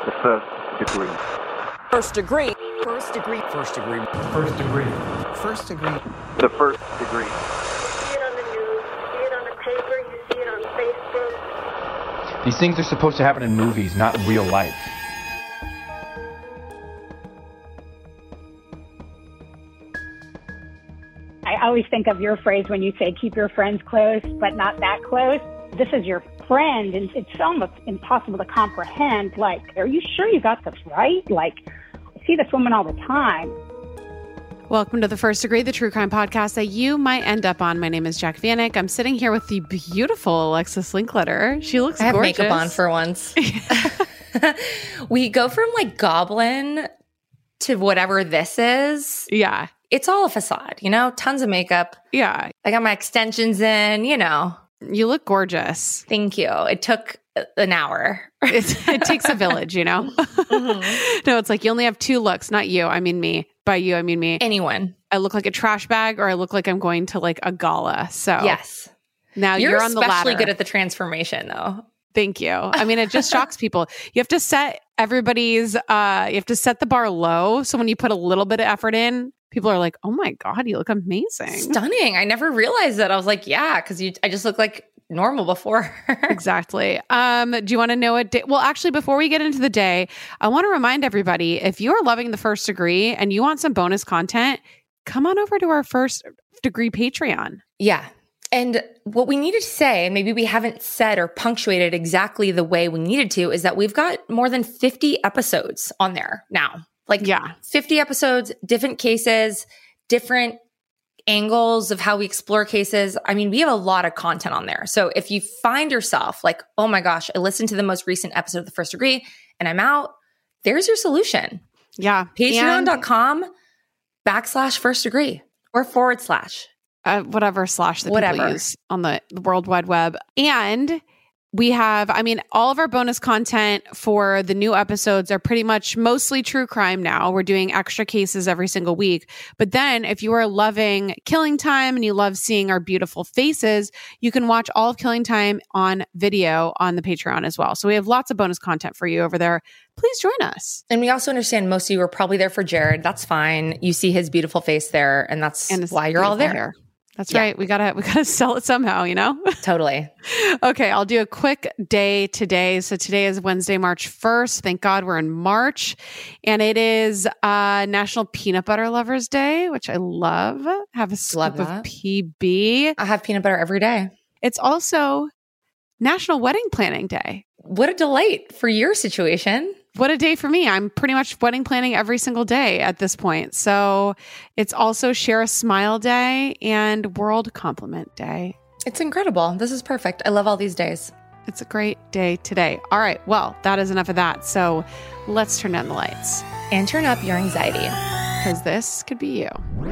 The first degree. First degree. First degree. First degree. First degree. First degree. The first degree. You see it on the news, you see it on the paper, you see it on Facebook. These things are supposed to happen in movies, not in real life. I always think of your phrase when you say keep your friends close, but not that close. This is your friend, and it's almost impossible to comprehend. Like, are you sure you got this right? Like, I see this woman all the time. Welcome to The First Degree, the true crime podcast that you might end up on. My name is Jac Vanek. I'm sitting here with the beautiful Alexis Linkletter. She looks gorgeous. I have makeup on for once. We go from like goblin to whatever this is. Yeah. It's all a facade, you know? Tons of makeup. Yeah. I got my extensions in, you know. You look gorgeous. Thank you. It took an hour. It takes a village, you know? Mm-hmm. No, it's like you only have two looks, not you. I mean me. By you, I mean me. Anyone. I look like a trash bag or I look like I'm going to like a gala. So yes. Now you're on the ladder. You're especially good at the transformation though. Thank you. I mean, it just shocks people. You have to set everybody's, you have to set the bar low. So when you put a little bit of effort in, people are like, oh my God, you look amazing. Stunning. I never realized that. I was like, yeah, because I just look like normal before. Exactly. Do you want to know a day? Well, actually, before we get into the day, I want to remind everybody, if you are loving The First Degree and you want some bonus content, come on over to our First Degree Patreon. Yeah. And what we needed to say, and maybe we haven't said or punctuated exactly the way we needed to, is that we've got more than 50 episodes on there now. Like 50 episodes, different cases, different angles of how we explore cases. I mean, we have a lot of content on there. So if you find yourself like, oh my gosh, I listened to the most recent episode of The First Degree and I'm out, there's your solution. Yeah. Patreon.com/first degree or / whatever slash that people use on the World Wide Web. And we have, I mean, all of our bonus content for the new episodes are pretty much mostly true crime now. We're doing extra cases every single week. But then if you are loving Killing Time and you love seeing our beautiful faces, you can watch all of Killing Time on video on the Patreon as well. So we have lots of bonus content for you over there. Please join us. And we also understand most of you are probably there for Jared. That's fine. You see his beautiful face there, and that's why you're all there. Hair. That's right. We gotta sell it somehow, you know? Totally. Okay, I'll do a quick day today. So today is Wednesday, March 1st. Thank God we're in March. And it is National Peanut Butter Lovers Day, which I love. Have a scoop of PB. I have peanut butter every day. It's also National Wedding Planning Day. What a delight for your situation. What a day for me. I'm pretty much wedding planning every single day at this point. So it's also Share a Smile Day and World Compliment Day. It's incredible. This is perfect. I love all these days. It's a great day today. All right. Well, that is enough of that. So let's turn down the lights. And turn up your anxiety. Because this could be you.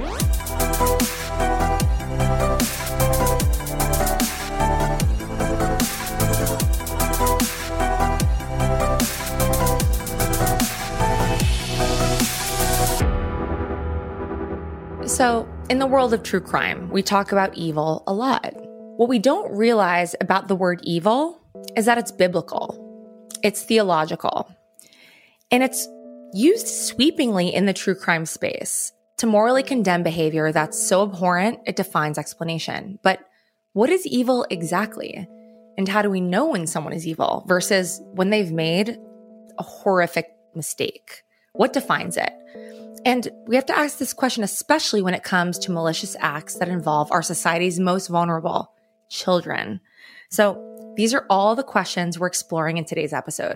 So, in the world of true crime, we talk about evil a lot. What we don't realize about the word evil is that it's biblical, it's theological, and it's used sweepingly in the true crime space to morally condemn behavior that's so abhorrent it defies explanation. But what is evil exactly? And how do we know when someone is evil versus when they've made a horrific mistake? What defines it? And we have to ask this question, especially when it comes to malicious acts that involve our society's most vulnerable, children. So these are all the questions we're exploring in today's episode.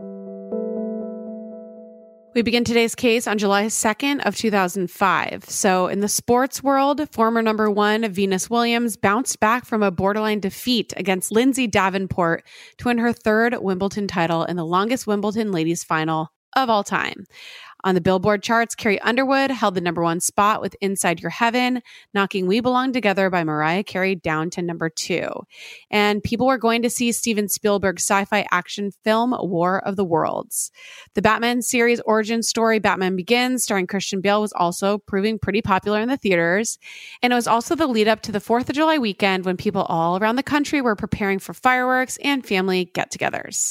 We begin today's case on July 2nd of 2005. So in the sports world, former number one Venus Williams bounced back from a borderline defeat against Lindsay Davenport to win her third Wimbledon title in the longest Wimbledon ladies final of all time. On the Billboard charts, Carrie Underwood held the number one spot with Inside Your Heaven, knocking We Belong Together by Mariah Carey down to number 2. And people were going to see Steven Spielberg's sci-fi action film, War of the Worlds. The Batman series origin story, Batman Begins, starring Christian Bale, was also proving pretty popular in the theaters. And it was also the lead up to the 4th of July weekend when people all around the country were preparing for fireworks and family get-togethers.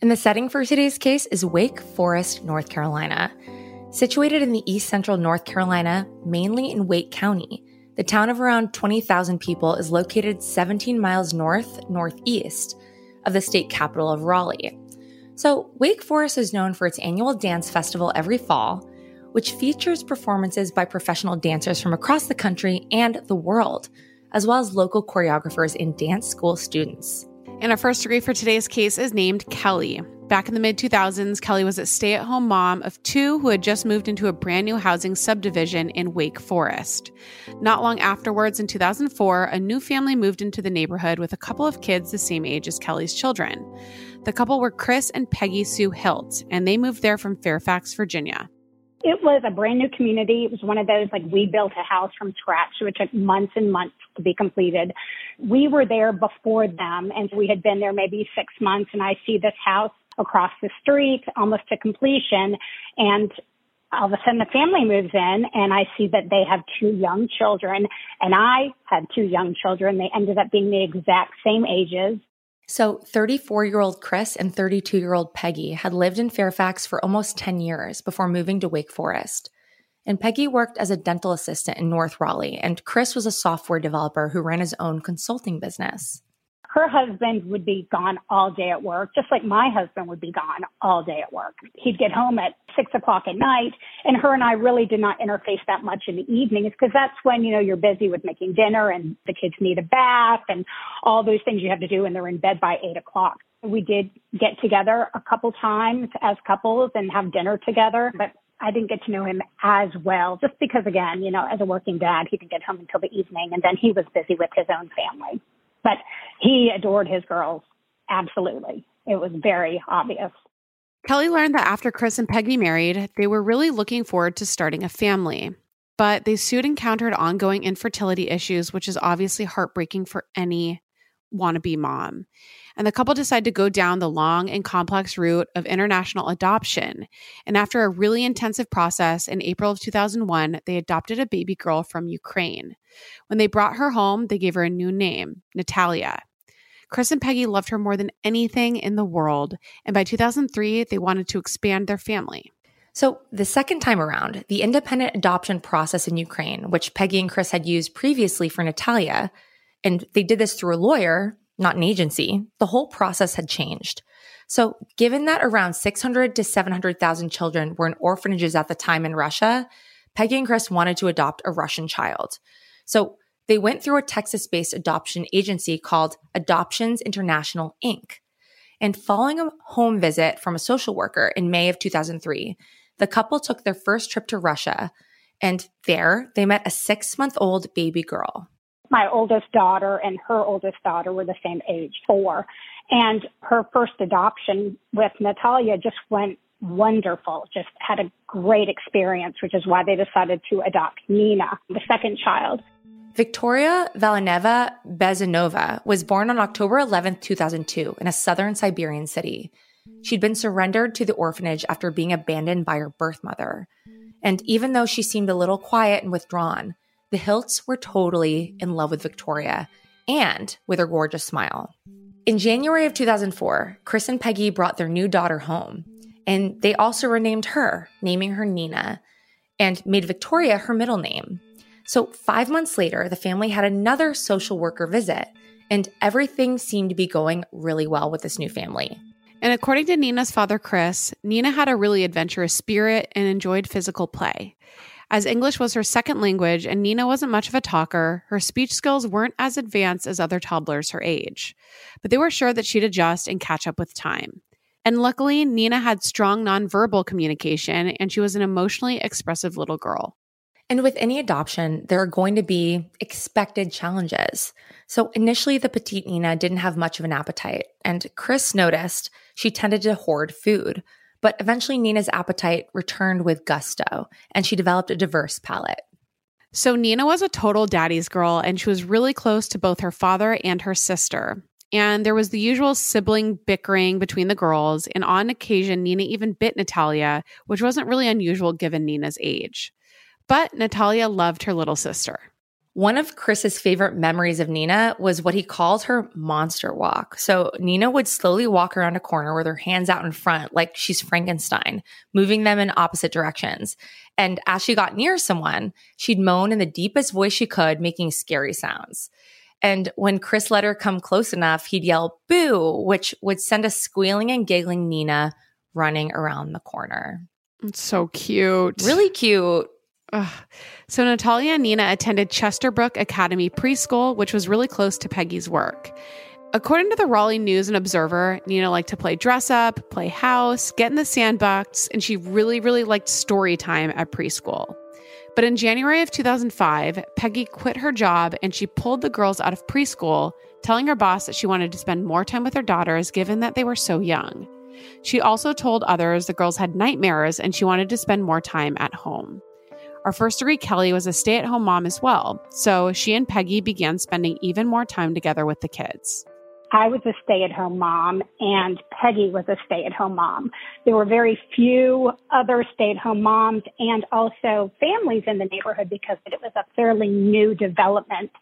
And the setting for today's case is Wake Forest, North Carolina. Situated in the east central North Carolina, mainly in Wake County, the town of around 20,000 people is located 17 miles northeast of the state capital of Raleigh. So Wake Forest is known for its annual dance festival every fall, which features performances by professional dancers from across the country and the world, as well as local choreographers and dance school students. And our first degree for today's case is named Kelly. Back in the mid-2000s, Kelly was a stay-at-home mom of two who had just moved into a brand new housing subdivision in Wake Forest. Not long afterwards, in 2004, a new family moved into the neighborhood with a couple of kids the same age as Kelly's children. The couple were Chris and Peggy Sue Hilt, and they moved there from Fairfax, Virginia. It was a brand new community. It was one of those, like, we built a house from scratch, so it took months and months to be completed. We were there before them, and we had been there maybe 6 months, and I see this house across the street, almost to completion, and all of a sudden the family moves in, and I see that they have two young children, and I had two young children. They ended up being the exact same ages. So 34-year-old Chris and 32-year-old Peggy had lived in Fairfax for almost 10 years before moving to Wake Forest. And Peggy worked as a dental assistant in North Raleigh, and Chris was a software developer who ran his own consulting business. Her husband would be gone all day at work, just like my husband would be gone all day at work. He'd get home at 6 o'clock at night, and her and I really did not interface that much in the evenings because that's when, you're busy with making dinner and the kids need a bath and all those things you have to do, and they're in bed by 8 o'clock. We did get together a couple times as couples and have dinner together, but I didn't get to know him as well just because, again, as a working dad, he didn't get home until the evening, and then he was busy with his own family. But he adored his girls. Absolutely. It was very obvious. Kelly learned that after Chris and Peggy married, they were really looking forward to starting a family. But they soon encountered ongoing infertility issues, which is obviously heartbreaking for any wannabe mom. And the couple decided to go down the long and complex route of international adoption. And after a really intensive process, in April of 2001, they adopted a baby girl from Ukraine. When they brought her home, they gave her a new name, Natalia. Chris and Peggy loved her more than anything in the world. And by 2003, they wanted to expand their family. So the second time around, the independent adoption process in Ukraine, which Peggy and Chris had used previously for Natalia, and they did this through a lawyer, not an agency, the whole process had changed. So given that around 600 to 700,000 children were in orphanages at the time in Russia, Peggy and Chris wanted to adopt a Russian child. So they went through a Texas-based adoption agency called Adoptions International, Inc. And following a home visit from a social worker in May of 2003, the couple took their first trip to Russia, and there they met a 6-month-old baby girl. My oldest daughter and her oldest daughter were the same age, 4. And her first adoption with Natalia just went wonderful, just had a great experience, which is why they decided to adopt Nina, the second child. Victoria Valeneva Bezanova was born on October 11, 2002, in a southern Siberian city. She'd been surrendered to the orphanage after being abandoned by her birth mother. And even though she seemed a little quiet and withdrawn, the Hilts were totally in love with Victoria and with her gorgeous smile. In January of 2004, Chris and Peggy brought their new daughter home, and they also renamed her, naming her Nina, and made Victoria her middle name. So 5 months later, the family had another social worker visit, and everything seemed to be going really well with this new family. And according to Nina's father, Chris, Nina had a really adventurous spirit and enjoyed physical play. As English was her second language and Nina wasn't much of a talker, her speech skills weren't as advanced as other toddlers her age. But they were sure that she'd adjust and catch up with time. And luckily, Nina had strong nonverbal communication, and she was an emotionally expressive little girl. And with any adoption, there are going to be expected challenges. So initially, the petite Nina didn't have much of an appetite, and Chris noticed she tended to hoard food. But eventually, Nina's appetite returned with gusto, and she developed a diverse palate. So Nina was a total daddy's girl, and she was really close to both her father and her sister. And there was the usual sibling bickering between the girls, and on occasion, Nina even bit Natalia, which wasn't really unusual given Nina's age. But Natalia loved her little sister. One of Chris's favorite memories of Nina was what he called her monster walk. So Nina would slowly walk around a corner with her hands out in front like she's Frankenstein, moving them in opposite directions. And as she got near someone, she'd moan in the deepest voice she could, making scary sounds. And when Chris let her come close enough, he'd yell, "Boo," which would send a squealing and giggling Nina running around the corner. It's so cute. Really cute. Ugh. So Natalia and Nina attended Chesterbrook Academy Preschool, which was really close to Peggy's work. According to the Raleigh News and Observer, Nina liked to play dress up, play house, get in the sandbox, and she really, really liked story time at preschool. But in January of 2005, Peggy quit her job and she pulled the girls out of preschool, telling her boss that she wanted to spend more time with her daughters given that they were so young. She also told others the girls had nightmares and she wanted to spend more time at home. Our first degree Kelly was a stay-at-home mom as well, so she and Peggy began spending even more time together with the kids. I was a stay-at-home mom and Peggy was a stay-at-home mom. There were very few other stay-at-home moms and also families in the neighborhood because it was a fairly new development.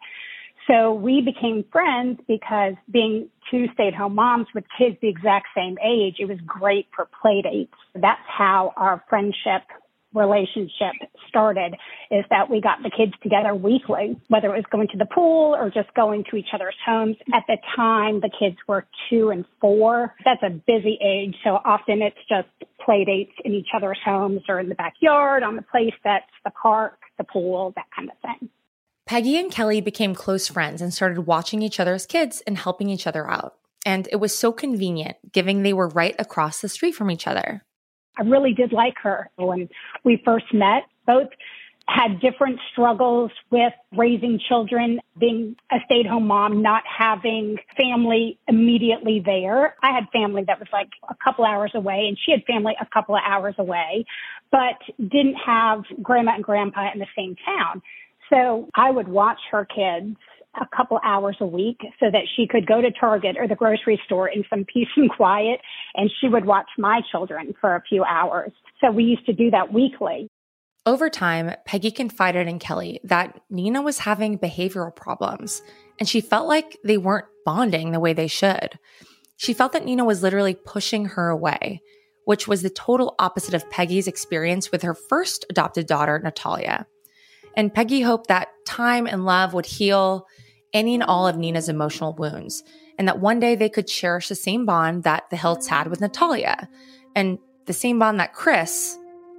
So we became friends because being two stay-at-home moms with kids the exact same age, it was great for play dates. That's how our friendship relationship started, is that we got the kids together weekly, whether it was going to the pool or just going to each other's homes. At the time, the kids were 2 and 4. That's a busy age, so often it's just play dates in each other's homes or in the backyard, on the play sets, the park, the pool, that kind of thing. Peggy and Kelly became close friends and started watching each other's kids and helping each other out. And it was so convenient, given they were right across the street from each other. I really did like her. When we first met, both had different struggles with raising children, being a stay-at-home mom, not having family immediately there. I had family that was like a couple hours away, and she had family a couple of hours away, but didn't have grandma and grandpa in the same town. So I would watch her kids a couple hours a week so that she could go to Target or the grocery store in some peace and quiet, and she would watch my children for a few hours. So we used to do that weekly. Over time, Peggy confided in Kelly that Nina was having behavioral problems, and she felt like they weren't bonding the way they should. She felt that Nina was literally pushing her away, which was the total opposite of Peggy's experience with her first adopted daughter, Natalia. And Peggy hoped that time and love would heal any and all of Nina's emotional wounds, and that one day they could cherish the same bond that the Hilts had with Natalia, and the same bond that Chris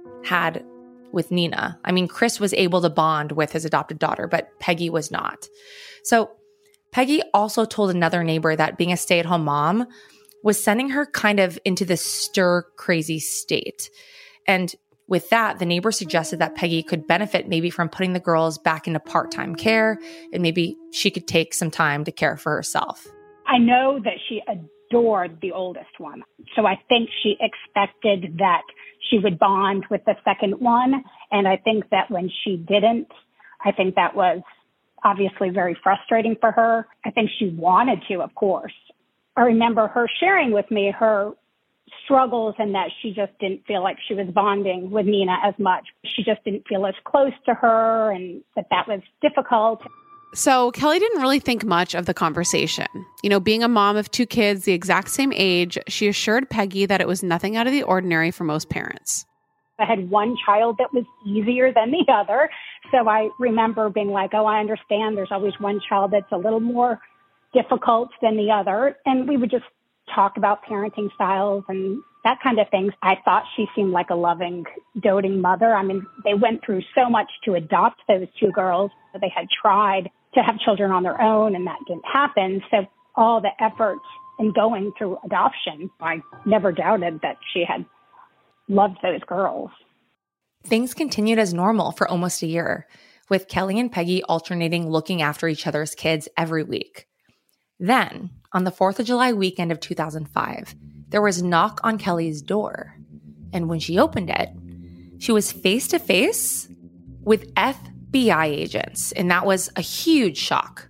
had with Nina. I mean, Chris was able to bond with his adopted daughter, but Peggy was not. So Peggy also told another neighbor that being a stay-at-home mom was sending her kind of into this stir-crazy state. And with that, the neighbor suggested that Peggy could benefit maybe from putting the girls back into part-time care, and maybe she could take some time to care for herself. I know that she adored the oldest one. So I think she expected that she would bond with the second one. And I think that when she didn't, I think that was obviously very frustrating for her. I think she wanted to, of course. I remember her sharing with me her struggles and that she just didn't feel like she was bonding with Nina as much. She just didn't feel as close to her, and that was difficult. So Kelly didn't really think much of the conversation. You know, being a mom of 2 kids the exact same age, she assured Peggy that it was nothing out of the ordinary for most parents. I had one child that was easier than the other. So I remember being like, oh, I understand there's always one child that's a little more difficult than the other. And we would just talk about parenting styles and that kind of thing. I thought she seemed like a loving, doting mother. I mean, they went through so much to adopt those 2 girls. They had tried to have children on their own, and that didn't happen. So all the effort in going through adoption, I never doubted that she had loved those girls. Things continued as normal for almost a year, with Kelly and Peggy alternating looking after each other's kids every week. Then, on the 4th of July weekend of 2005, there was a knock on Kelly's door. And when she opened it, she was face to face with FBI agents. And that was a huge shock.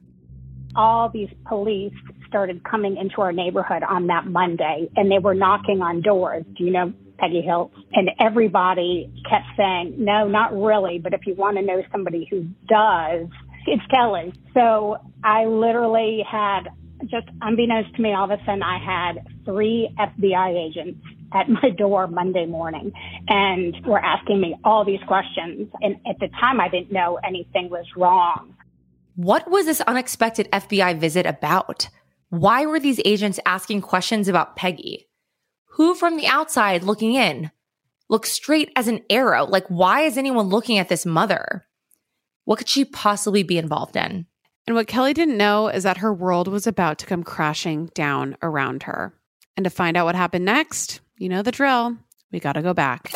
All these police started coming into our neighborhood on that Monday, and they were knocking on doors. Do you know Peggy Hilts? And everybody kept saying, no, not really. But if you want to know somebody who does, It's Kelly. So I literally had, just unbeknownst to me, all of a sudden I had 3 FBI agents at my door Monday morning and were asking me all these questions. And at the time, I didn't know anything was wrong. What was this unexpected FBI visit about? Why were these agents asking questions about Peggy? Who from the outside looking in looks straight as an arrow? Like, why is anyone looking at this mother? What could she possibly be involved in? And what Kelly didn't know is that her world was about to come crashing down around her. And to find out what happened next, you know the drill. We got to go back.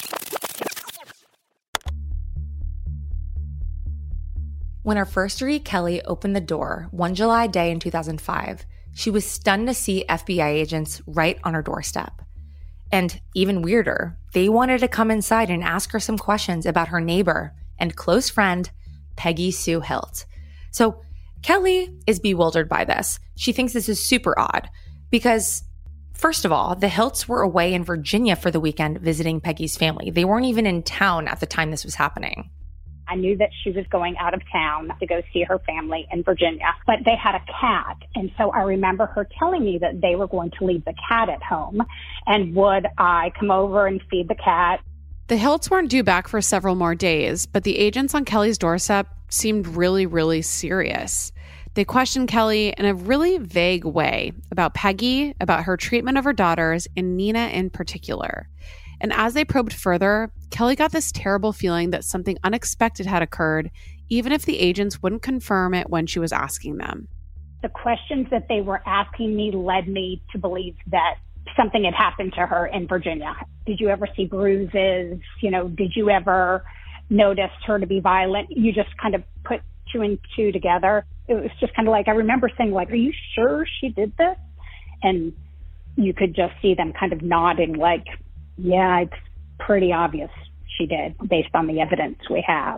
When our first story, Kelly, opened the door one July day in 2005, she was stunned to see FBI agents right on her doorstep. And even weirder, they wanted to come inside and ask her some questions about her neighbor and close friend, Peggy Sue Hilt. So Kelly is bewildered by this. She thinks this is super odd because, first of all, the Hilts were away in Virginia for the weekend visiting Peggy's family. They weren't even in town at the time this was happening. I knew that she was going out of town to go see her family in Virginia, but they had a cat. And so I remember her telling me that they were going to leave the cat at home. And would I come over and feed the cat? The Hilts weren't due back for several more days, but the agents on Kelly's doorstep seemed really, really serious. They questioned Kelly in a really vague way about Peggy, about her treatment of her daughters, and Nina in particular. And as they probed further, Kelly got this terrible feeling that something unexpected had occurred, even if the agents wouldn't confirm it when she was asking them. The questions that they were asking me led me to believe that something had happened to her in Virginia. Did you ever see bruises? Did you ever notice her to be violent? You just kind of put 2 and 2 together. It was just kind of like, I remember saying, like, are you sure she did this? And you could just see them kind of nodding like, yeah, it's pretty obvious she did based on the evidence we have.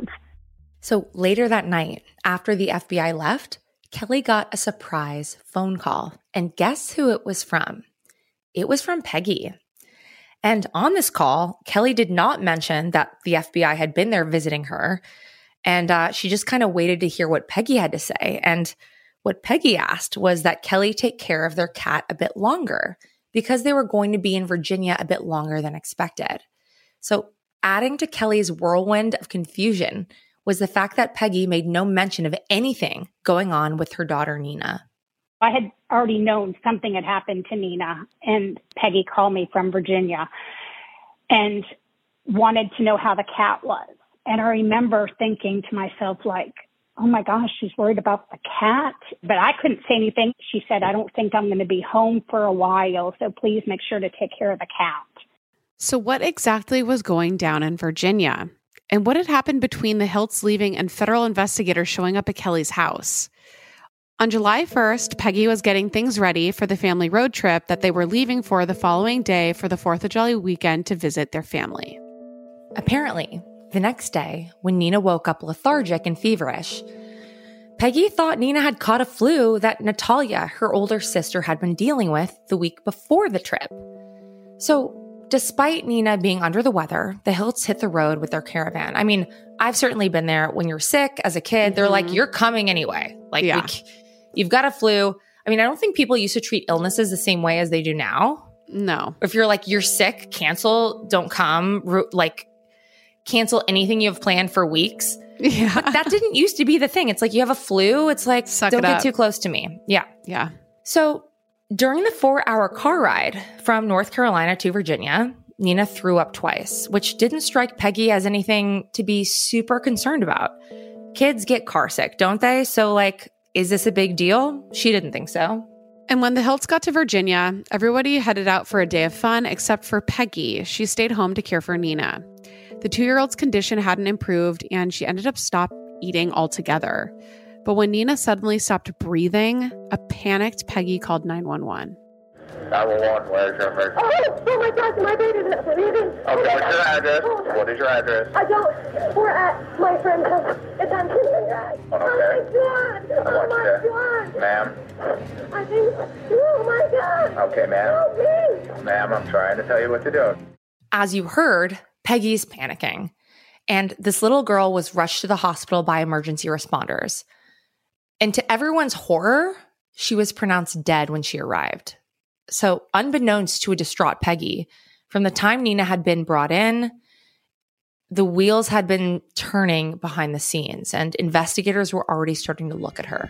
So later that night, after the FBI left, Kelly got a surprise phone call. And guess who it was from? It was from Peggy. And on this call, Kelly did not mention that the FBI had been there visiting her. And she just kind of waited to hear what Peggy had to say. And what Peggy asked was that Kelly take care of their cat a bit longer because they were going to be in Virginia a bit longer than expected. So adding to Kelly's whirlwind of confusion was the fact that Peggy made no mention of anything going on with her daughter, Nina. I had already known something had happened to Nina, and Peggy called me from Virginia and wanted to know how the cat was. And I remember thinking to myself, like, oh my gosh, she's worried about the cat. But I couldn't say anything. She said, I don't think I'm going to be home for a while, so please make sure to take care of the cat. So what exactly was going down in Virginia? And what had happened between the Hilts leaving and federal investigators showing up at Kelly's house? On July 1st, Peggy was getting things ready for the family road trip that they were leaving for the following day for the 4th of July weekend to visit their family. Apparently, the next day, when Nina woke up lethargic and feverish, Peggy thought Nina had caught a flu that Natalia, her older sister, had been dealing with the week before the trip. So, despite Nina being under the weather, the Hilts hit the road with their caravan. I mean, I've certainly been there. When you're sick as a kid, they're like, you're coming anyway. Like, you've got a flu. I mean, I don't think people used to treat illnesses the same way as they do now. No. If you're like, you're sick, cancel, don't come, cancel anything you have planned for weeks. Yeah. But that didn't used to be the thing. It's like, you have a flu. It's like, don't get too close to me. Yeah. Yeah. So during the 4-hour car ride from North Carolina to Virginia, Nina threw up twice, which didn't strike Peggy as anything to be super concerned about. Kids get car sick, don't they? So is this a big deal? She didn't think so. And when the Hilts got to Virginia, everybody headed out for a day of fun except for Peggy. She stayed home to care for Nina. The 2-year-old's condition hadn't improved, and she ended up stopped eating altogether. But when Nina suddenly stopped breathing, a panicked Peggy called 911. 911, where's your emergency? Oh my gosh, my baby's breathing. Okay, what's your address? What is your address? We're at my friend's house. It's on Kindergarten. Okay. Oh my God. I want you God. to, ma'am. I think, oh my God. Okay, ma'am. Help me. Ma'am, I'm trying to tell you what to do. As you heard, Peggy's panicking, and this little girl was rushed to the hospital by emergency responders. And to everyone's horror, she was pronounced dead when she arrived. So unbeknownst to a distraught Peggy, from the time Nina had been brought in, the wheels had been turning behind the scenes, and investigators were already starting to look at her.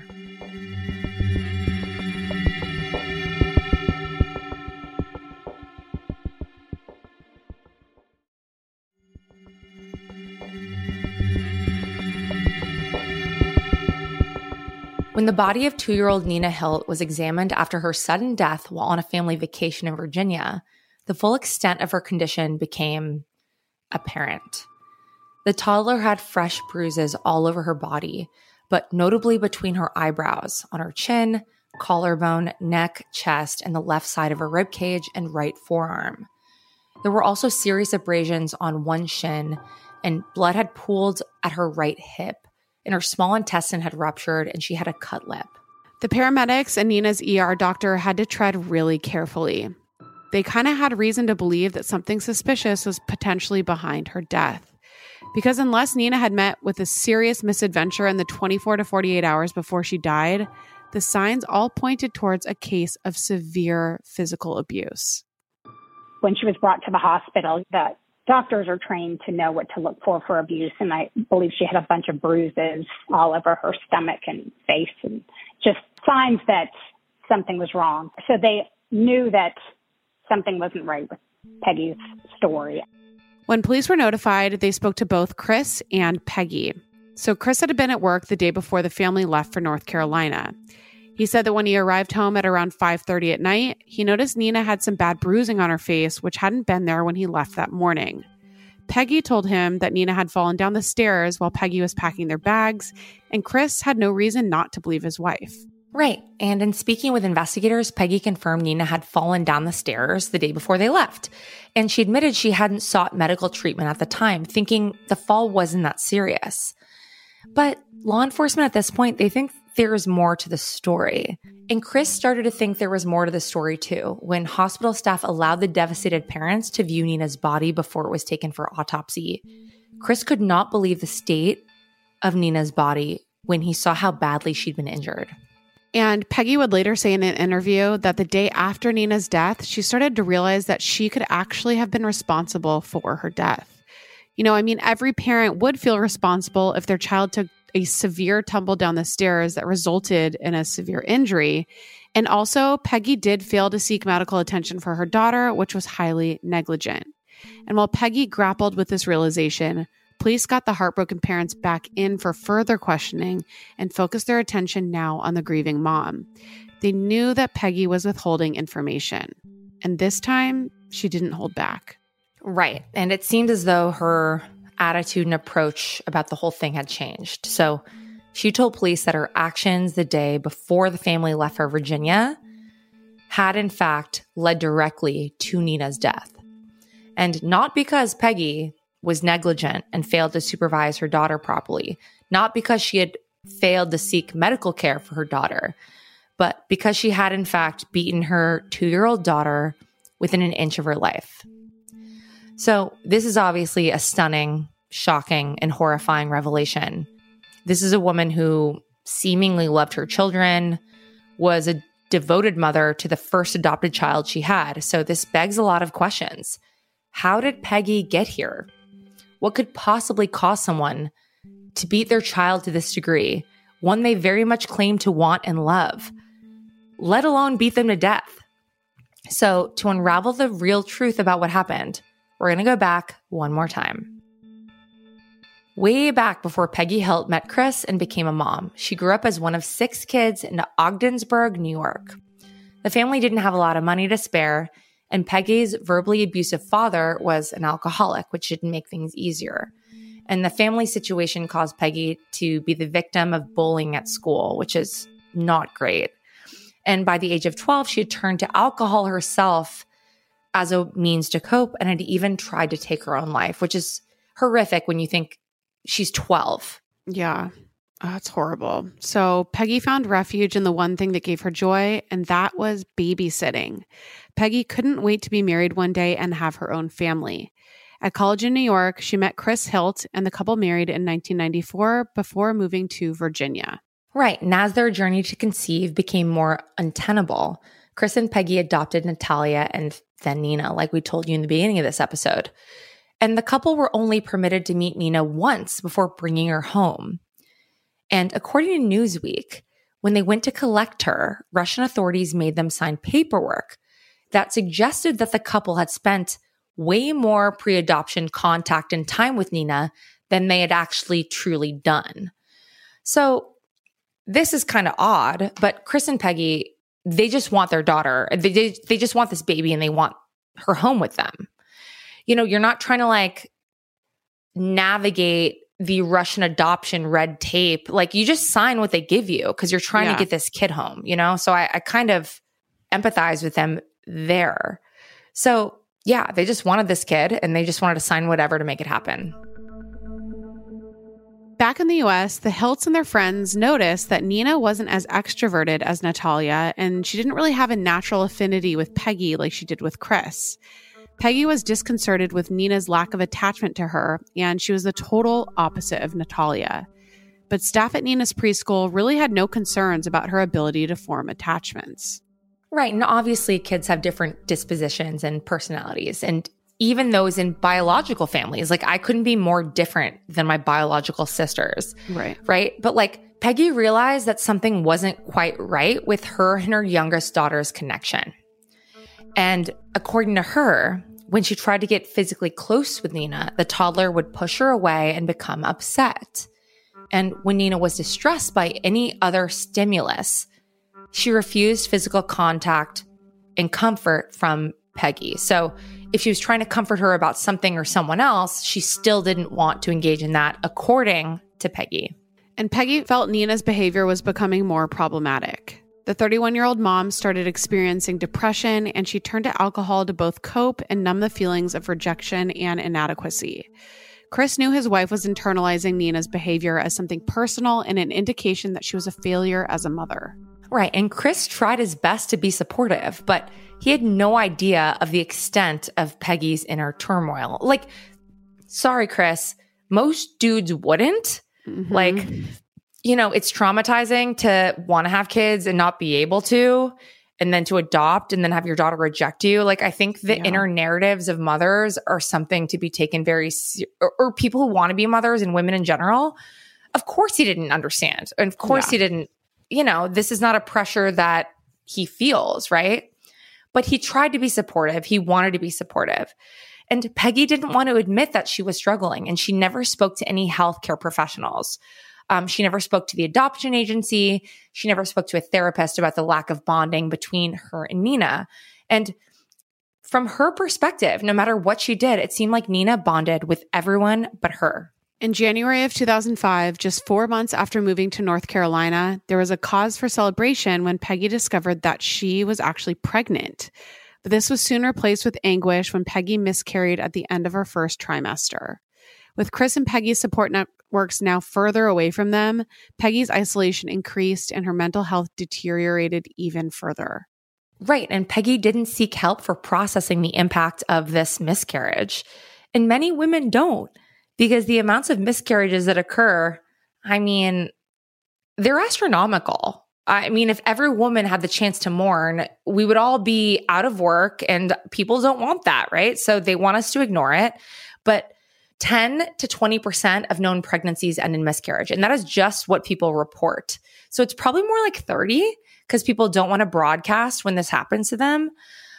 When the body of 2-year-old Nina Hilt was examined after her sudden death while on a family vacation in Virginia, the full extent of her condition became apparent. The toddler had fresh bruises all over her body, but notably between her eyebrows, on her chin, collarbone, neck, chest, and the left side of her ribcage and right forearm. There were also serious abrasions on one shin, and blood had pooled at her right hip, and her small intestine had ruptured, and she had a cut lip. The paramedics and Nina's ER doctor had to tread really carefully. They kind of had reason to believe that something suspicious was potentially behind her death. Because unless Nina had met with a serious misadventure in the 24 to 48 hours before she died, the signs all pointed towards a case of severe physical abuse. When she was brought to the hospital, the doctors are trained to know what to look for abuse, and I believe she had a bunch of bruises all over her stomach and face, and just signs that something was wrong. So they knew that something wasn't right with Peggy's story. When police were notified, they spoke to both Chris and Peggy. So Chris had been at work the day before the family left for North Carolina. He said that when he arrived home at around 5:30 at night, he noticed Nina had some bad bruising on her face, which hadn't been there when he left that morning. Peggy told him that Nina had fallen down the stairs while Peggy was packing their bags, and Chris had no reason not to believe his wife. Right. And in speaking with investigators, Peggy confirmed Nina had fallen down the stairs the day before they left. And she admitted she hadn't sought medical treatment at the time, thinking the fall wasn't that serious. But law enforcement at this point, they think there's more to the story. And Chris started to think there was more to the story too, when hospital staff allowed the devastated parents to view Nina's body before it was taken for autopsy. Chris could not believe the state of Nina's body when he saw how badly she'd been injured. And Peggy would later say in an interview that the day after Nina's death, she started to realize that she could actually have been responsible for her death. Every parent would feel responsible if their child took a severe tumble down the stairs that resulted in a severe injury. And also, Peggy did fail to seek medical attention for her daughter, which was highly negligent. And while Peggy grappled with this realization, police got the heartbroken parents back in for further questioning and focused their attention now on the grieving mom. They knew that Peggy was withholding information. And this time, she didn't hold back. Right. And it seemed as though her attitude and approach about the whole thing had changed. So she told police that her actions the day before the family left for Virginia had in fact led directly to Nina's death. And not because Peggy was negligent and failed to supervise her daughter properly, not because she had failed to seek medical care for her daughter, but because she had in fact beaten her 2-year-old daughter within an inch of her life. So this is obviously a stunning, shocking, and horrifying revelation. This is a woman who seemingly loved her children, was a devoted mother to the first adopted child she had. So this begs a lot of questions. How did Peggy get here? What could possibly cause someone to beat their child to this degree, one they very much claim to want and love, let alone beat them to death? So to unravel the real truth about what happened, we're going to go back one more time. Way back before Peggy Hilt met Chris and became a mom, she grew up as one of 6 kids in Ogdensburg, New York. The family didn't have a lot of money to spare, and Peggy's verbally abusive father was an alcoholic, which didn't make things easier. And the family situation caused Peggy to be the victim of bullying at school, which is not great. And by the age of 12, she had turned to alcohol herself as a means to cope and had even tried to take her own life, which is horrific when you think she's 12. Yeah, that's horrible. So Peggy found refuge in the one thing that gave her joy, and that was babysitting. Peggy couldn't wait to be married one day and have her own family. At college in New York, she met Chris Hilt, and the couple married in 1994 before moving to Virginia. Right. And as their journey to conceive became more untenable, Chris and Peggy adopted Natalia and then Nina, like we told you in the beginning of this episode. And the couple were only permitted to meet Nina once before bringing her home. And according to Newsweek, when they went to collect her, Russian authorities made them sign paperwork that suggested that the couple had spent way more pre-adoption contact and time with Nina than they had actually truly done. So this is kind of odd, but Chris and Peggy, they just want their daughter. They just want this baby and they want her home with them. You know, you're not trying to like navigate the Russian adoption red tape. Like you just sign what they give you because you're trying to get this kid home, you know? So I kind of empathize with them there. So yeah, they just wanted this kid and they just wanted to sign whatever to make it happen. Back in the US, the Hilts and their friends noticed that Nina wasn't as extroverted as Natalia, and she didn't really have a natural affinity with Peggy like she did with Chris. Peggy was disconcerted with Nina's lack of attachment to her, and she was the total opposite of Natalia. But staff at Nina's preschool really had no concerns about her ability to form attachments. Right. And obviously kids have different dispositions and personalities, and even those in biological families. Like I couldn't be more different than my biological sisters. Right. Right. But like Peggy realized that something wasn't quite right with her and her youngest daughter's connection. And according to her, when she tried to get physically close with Nina, the toddler would push her away and become upset. And when Nina was distressed by any other stimulus, she refused physical contact and comfort from Peggy. So if she was trying to comfort her about something or someone else, she still didn't want to engage in that, according to Peggy. And Peggy felt Nina's behavior was becoming more problematic. The 31-year-old mom started experiencing depression, and she turned to alcohol to both cope and numb the feelings of rejection and inadequacy. Chris knew his wife was internalizing Nina's behavior as something personal and an indication that she was a failure as a mother. Right. And Chris tried his best to be supportive, but he had no idea of the extent of Peggy's inner turmoil. Like, sorry, Chris, most dudes wouldn't. Mm-hmm. Like, you know, it's traumatizing to want to have kids and not be able to, and then to adopt and then have your daughter reject you. Like, I think the inner narratives of mothers are something to be taken very or people who want to be mothers and women in general. Of course he didn't understand. And of course he didn't, you know, this is not a pressure that he feels, right? But he tried to be supportive. He wanted to be supportive. And Peggy didn't want to admit that she was struggling, and she never spoke to any healthcare professionals. She never spoke to the adoption agency. She never spoke to a therapist about the lack of bonding between her and Nina. And from her perspective, no matter what she did, it seemed like Nina bonded with everyone but her. In January of 2005, just 4 months after moving to North Carolina, there was a cause for celebration when Peggy discovered that she was actually pregnant. But this was soon replaced with anguish when Peggy miscarried at the end of her first trimester. With Chris and Peggy's support networks now further away from them, Peggy's isolation increased and her mental health deteriorated even further. Right. And Peggy didn't seek help for processing the impact of this miscarriage. And many women don't, because the amounts of miscarriages that occur, I mean, they're astronomical. I mean, if every woman had the chance to mourn, we would all be out of work, and people don't want that, right? So they want us to ignore it. But 10 to 20% of known pregnancies end in miscarriage. And that is just what people report. So it's probably more like 30 because people don't want to broadcast when this happens to them.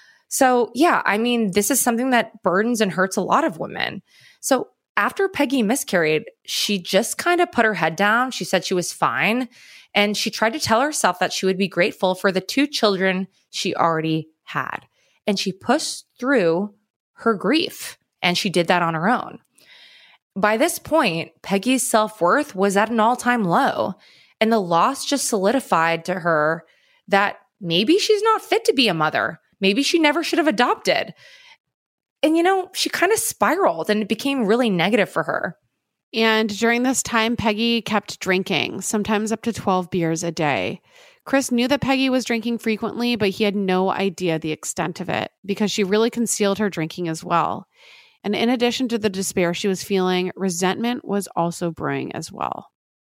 So yeah, I mean, this is something that burdens and hurts a lot of women. So after Peggy miscarried, she just kind of put her head down. She said she was fine. And she tried to tell herself that she would be grateful for the 2 children she already had. And she pushed through her grief. And she did that on her own. By this point, Peggy's self-worth was at an all-time low. And the loss just solidified to her that maybe she's not fit to be a mother. Maybe she never should have adopted. And, you know, she kind of spiraled and it became really negative for her. And during this time, Peggy kept drinking, sometimes up to 12 beers a day. Chris knew that Peggy was drinking frequently, but he had no idea the extent of it because she really concealed her drinking as well. And in addition to the despair she was feeling, resentment was also brewing as well.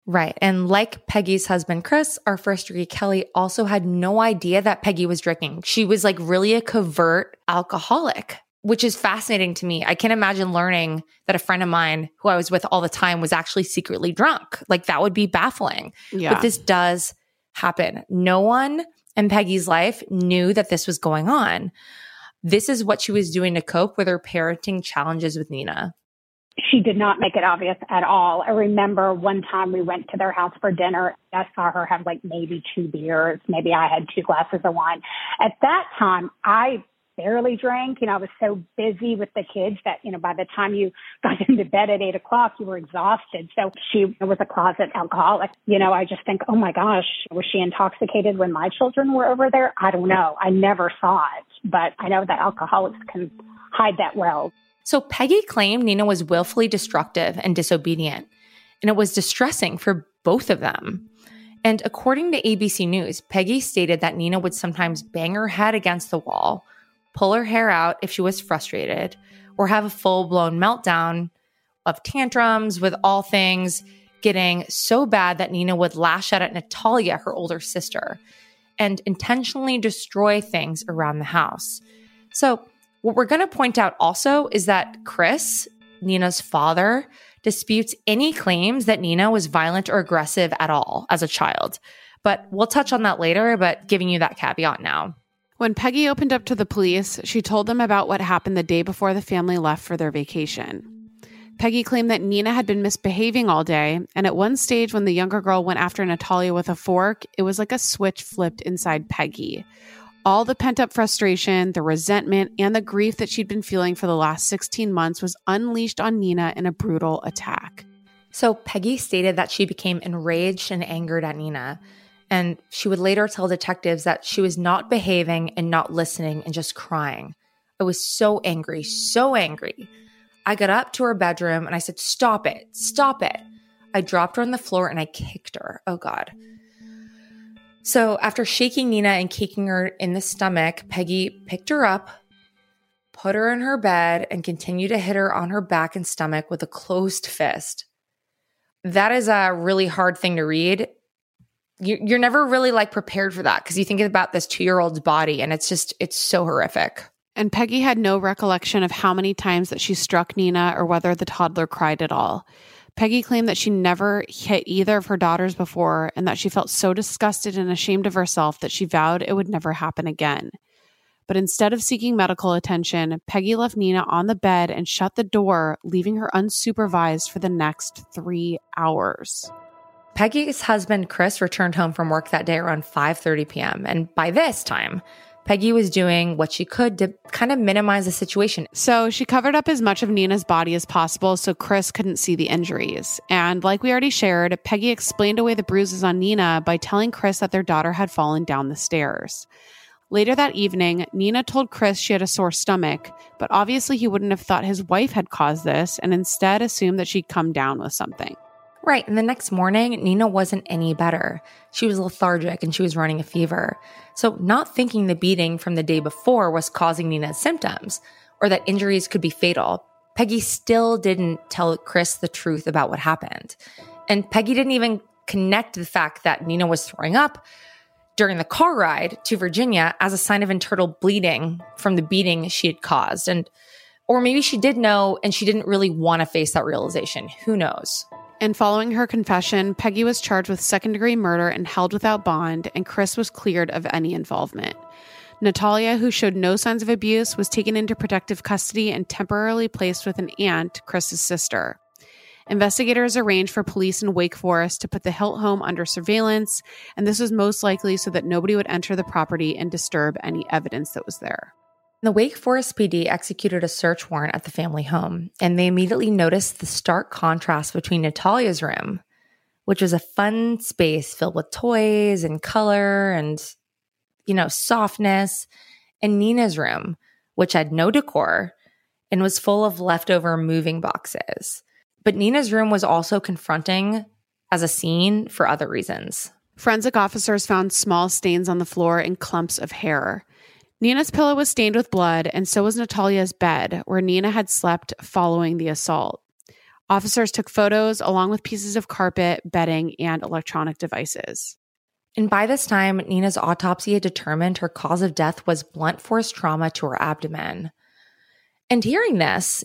Right. And like Peggy's husband, Chris, our first degree, Kelly, also had no idea that Peggy was drinking. She was like really a covert alcoholic, which is fascinating to me. I can't imagine learning that a friend of mine who I was with all the time was actually secretly drunk. Like that would be baffling. Yeah. But this does happen. No one in Peggy's life knew that this was going on. This is what she was doing to cope with her parenting challenges with Nina. She did not make it obvious at all. I remember one time we went to their house for dinner. I saw her have like maybe 2 beers. Maybe I had 2 glasses of wine. At that time, I barely drank. I was so busy with the kids that, by the time you got into bed at 8 o'clock, you were exhausted. So she was a closet alcoholic. I just think, oh my gosh, was she intoxicated when my children were over there? I don't know. I never saw it, but I know that alcoholics can hide that well. So Peggy claimed Nina was willfully destructive and disobedient, and it was distressing for both of them. And according to ABC News, Peggy stated that Nina would sometimes bang her head against the wall, pull her hair out if she was frustrated, or have a full-blown meltdown of tantrums, with all things getting so bad that Nina would lash out at Natalia, her older sister, and intentionally destroy things around the house. So what we're going to point out also is that Chris, Nina's father, disputes any claims that Nina was violent or aggressive at all as a child. But we'll touch on that later, but giving you that caveat now. When Peggy opened up to the police, she told them about what happened the day before the family left for their vacation. Peggy claimed that Nina had been misbehaving all day, and at one stage when the younger girl went after Natalia with a fork, it was like a switch flipped inside Peggy. All the pent-up frustration, the resentment, and the grief that she'd been feeling for the last 16 months was unleashed on Nina in a brutal attack. So Peggy stated that she became enraged and angered at Nina, and she would later tell detectives that she was not behaving and not listening and just crying. I was so angry, so angry. I got up to her bedroom and I said, "Stop it, stop it." I dropped her on the floor and I kicked her. Oh God. So after shaking Nina and kicking her in the stomach, Peggy picked her up, put her in her bed, and continued to hit her on her back and stomach with a closed fist. That is a really hard thing to read. You're never really prepared for that because you think about this 2-year-old's body and it's so horrific. And Peggy had no recollection of how many times that she struck Nina or whether the toddler cried at all. Peggy claimed that she never hit either of her daughters before and that she felt so disgusted and ashamed of herself that she vowed it would never happen again. But instead of seeking medical attention, Peggy left Nina on the bed and shut the door, leaving her unsupervised for the next 3 hours. Peggy's husband, Chris, returned home from work that day around 5:30 p.m. And by this time, Peggy was doing what she could to kind of minimize the situation. So she covered up as much of Nina's body as possible so Chris couldn't see the injuries. And like we already shared, Peggy explained away the bruises on Nina by telling Chris that their daughter had fallen down the stairs. Later that evening, Nina told Chris she had a sore stomach, but obviously he wouldn't have thought his wife had caused this and instead assumed that she'd come down with something. Right. And the next morning, Nina wasn't any better. She was lethargic and she was running a fever. So not thinking the beating from the day before was causing Nina's symptoms or that injuries could be fatal, Peggy still didn't tell Chris the truth about what happened. And Peggy didn't even connect the fact that Nina was throwing up during the car ride to Virginia as a sign of internal bleeding from the beating she had caused. Or maybe she did know and she didn't really want to face that realization. Who knows? And following her confession, Peggy was charged with second-degree murder and held without bond, and Chris was cleared of any involvement. Natalia, who showed no signs of abuse, was taken into protective custody and temporarily placed with an aunt, Chris's sister. Investigators arranged for police in Wake Forest to put the Hilt home under surveillance, and this was most likely so that nobody would enter the property and disturb any evidence that was there. The Wake Forest PD executed a search warrant at the family home, and they immediately noticed the stark contrast between Natalia's room, which was a fun space filled with toys and color and, softness, and Nina's room, which had no decor and was full of leftover moving boxes. But Nina's room was also confronting as a scene for other reasons. Forensic officers found small stains on the floor and clumps of hair. Nina's pillow was stained with blood, and so was Natalia's bed, where Nina had slept following the assault. Officers took photos along with pieces of carpet, bedding, and electronic devices. And by this time, Nina's autopsy had determined her cause of death was blunt force trauma to her abdomen. And hearing this,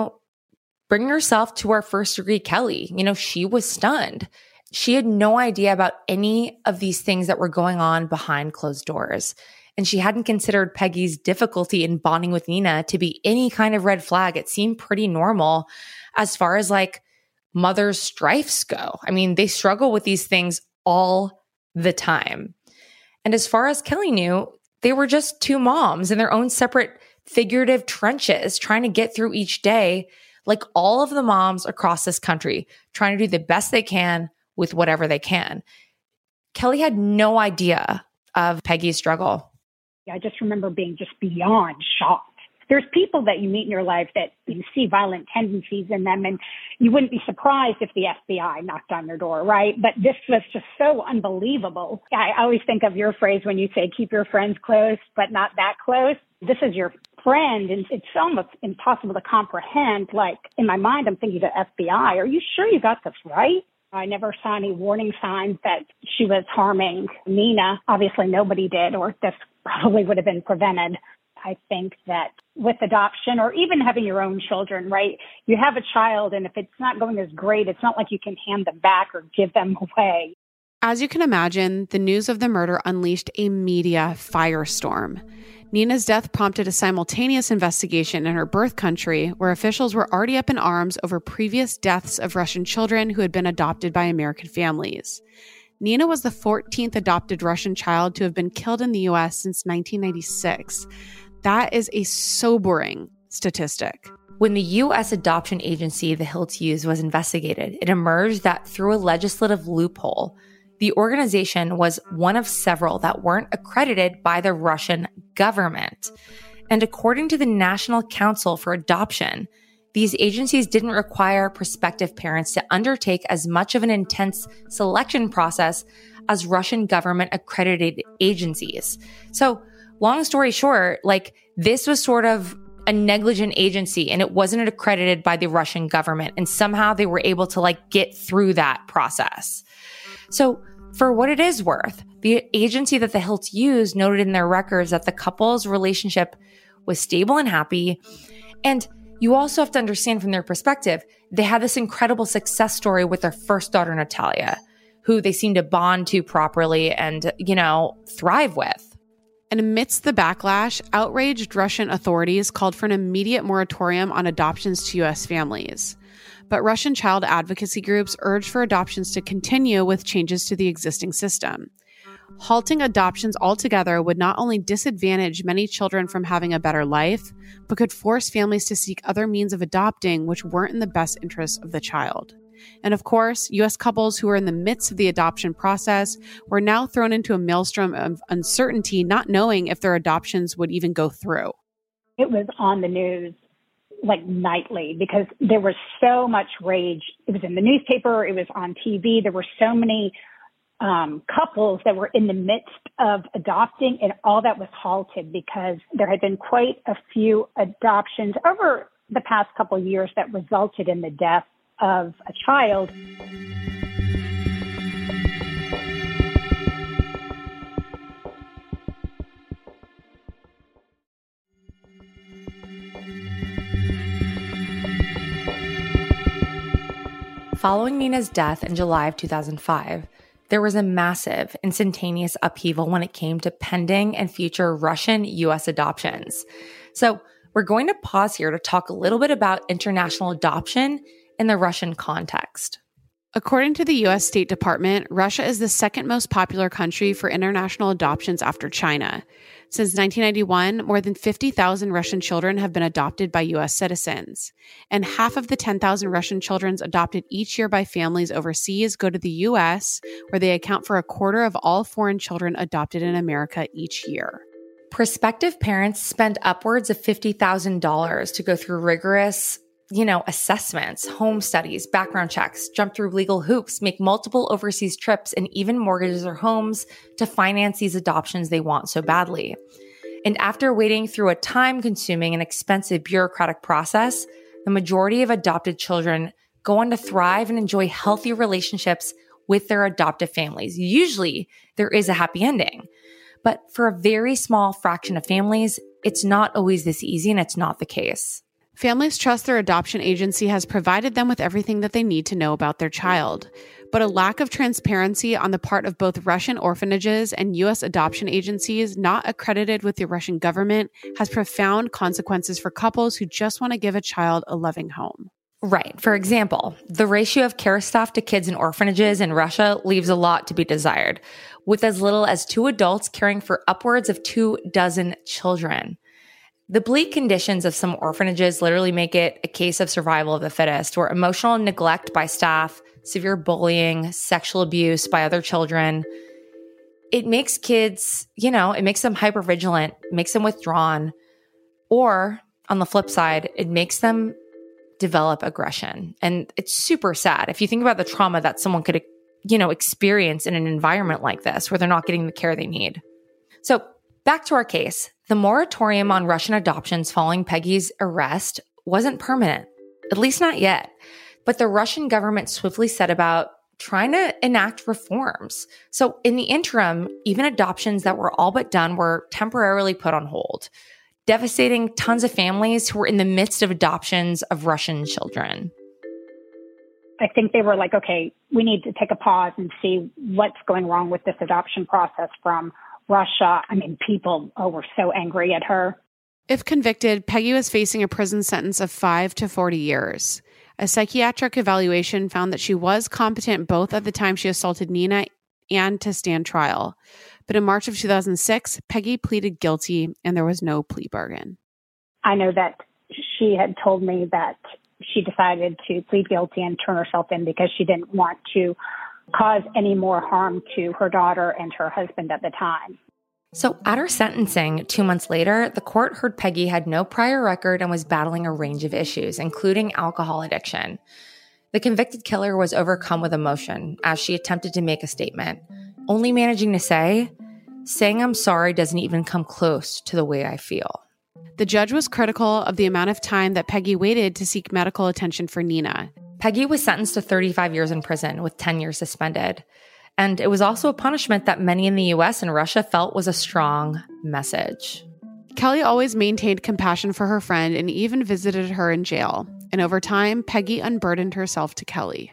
bring yourself to our first degree Kelly. She was stunned. She had no idea about any of these things that were going on behind closed doors. And she hadn't considered Peggy's difficulty in bonding with Nina to be any kind of red flag. It seemed pretty normal as far as mother strifes go. I mean, they struggle with these things all the time. And as far as Kelly knew, they were just two moms in their own separate figurative trenches trying to get through each day, like all of the moms across this country, trying to do the best they can with whatever they can. Kelly had no idea of Peggy's struggle. I just remember being just beyond shocked. There's people that you meet in your life that you see violent tendencies in them, and you wouldn't be surprised if the FBI knocked on your door, right? But this was just so unbelievable. I always think of your phrase when you say, keep your friends close, but not that close. This is your friend, and it's almost impossible to comprehend. In my mind, I'm thinking to FBI, are you sure you got this right? I never saw any warning signs that she was harming Nina. Obviously, nobody did, or this probably would have been prevented. I think that with adoption or even having your own children, right? You have a child, and if it's not going as great, it's not like you can hand them back or give them away. As you can imagine, the news of the murder unleashed a media firestorm. Nina's death prompted a simultaneous investigation in her birth country, where officials were already up in arms over previous deaths of Russian children who had been adopted by American families. Nina was the 14th adopted Russian child to have been killed in the U.S. since 1996. That is a sobering statistic. When the U.S. adoption agency the Hilts used was investigated, it emerged that through a legislative loophole, the organization was one of several that weren't accredited by the Russian government. And according to the National Council for Adoption, these agencies didn't require prospective parents to undertake as much of an intense selection process as Russian government accredited agencies. So, long story short, this was sort of a negligent agency, and it wasn't accredited by the Russian government. And somehow they were able to get through that process. So for what it is worth, the agency that the Hilts used noted in their records that the couple's relationship was stable and happy. And you also have to understand from their perspective, they had this incredible success story with their first daughter, Natalia, who they seemed to bond to properly and, thrive with. And amidst the backlash, outraged Russian authorities called for an immediate moratorium on adoptions to U.S. families. But Russian child advocacy groups urged for adoptions to continue with changes to the existing system. Halting adoptions altogether would not only disadvantage many children from having a better life, but could force families to seek other means of adopting which weren't in the best interests of the child. And of course, U.S. couples who were in the midst of the adoption process were now thrown into a maelstrom of uncertainty, not knowing if their adoptions would even go through. It was on the news nightly because there was so much rage. It was in the newspaper. It was on TV. There were so many couples that were in the midst of adopting, and all that was halted because there had been quite a few adoptions over the past couple of years that resulted in the death of a child. Following Nina's death in July of 2005, there was a massive, instantaneous upheaval when it came to pending and future Russian-U.S. adoptions. So we're going to pause here to talk a little bit about international adoption in the Russian context. According to the U.S. State Department, Russia is the second most popular country for international adoptions after China. Since 1991, more than 50,000 Russian children have been adopted by U.S. citizens. And half of the 10,000 Russian children adopted each year by families overseas go to the U.S., where they account for a quarter of all foreign children adopted in America each year. Prospective parents spend upwards of $50,000 to go through rigorous assessments, home studies, background checks, jump through legal hoops, make multiple overseas trips, and even mortgages their homes to finance these adoptions they want so badly. And after wading through a time-consuming and expensive bureaucratic process, the majority of adopted children go on to thrive and enjoy healthy relationships with their adoptive families. Usually there is a happy ending, but for a very small fraction of families, it's not always this easy, and it's not the case. Families trust their adoption agency has provided them with everything that they need to know about their child. But a lack of transparency on the part of both Russian orphanages and U.S. adoption agencies not accredited with the Russian government has profound consequences for couples who just want to give a child a loving home. Right. For example, the ratio of care staff to kids in orphanages in Russia leaves a lot to be desired, with as little as 2 adults caring for upwards of 24 children. The bleak conditions of some orphanages literally make it a case of survival of the fittest, where emotional neglect by staff, severe bullying, sexual abuse by other children, it makes kids, it makes them hypervigilant, makes them withdrawn, or on the flip side, it makes them develop aggression. And it's super sad if you think about the trauma that someone could, experience in an environment like this where they're not getting the care they need. So back to our case, the moratorium on Russian adoptions following Peggy's arrest wasn't permanent, at least not yet. But the Russian government swiftly set about trying to enact reforms. So in the interim, even adoptions that were all but done were temporarily put on hold, devastating tons of families who were in the midst of adoptions of Russian children. I think they were like, okay, we need to take a pause and see what's going wrong with this adoption process from Russia. I mean, people were so angry at her. If convicted, Peggy was facing a prison sentence of 5 to 40 years. A psychiatric evaluation found that she was competent both at the time she assaulted Nina and to stand trial. But in March of 2006, Peggy pleaded guilty and there was no plea bargain. I know that she had told me that she decided to plead guilty and turn herself in because she didn't want to cause any more harm to her daughter and her husband at the time. So at her sentencing 2 months later, the court heard Peggy had no prior record and was battling a range of issues, including alcohol addiction. The convicted killer was overcome with emotion as she attempted to make a statement, only managing to say, "Saying I'm sorry doesn't even come close to the way I feel." The judge was critical of the amount of time that Peggy waited to seek medical attention for Nina. Peggy was sentenced to 35 years in prison with 10 years suspended. And it was also a punishment that many in the US and Russia felt was a strong message. Kelly always maintained compassion for her friend and even visited her in jail. And over time, Peggy unburdened herself to Kelly.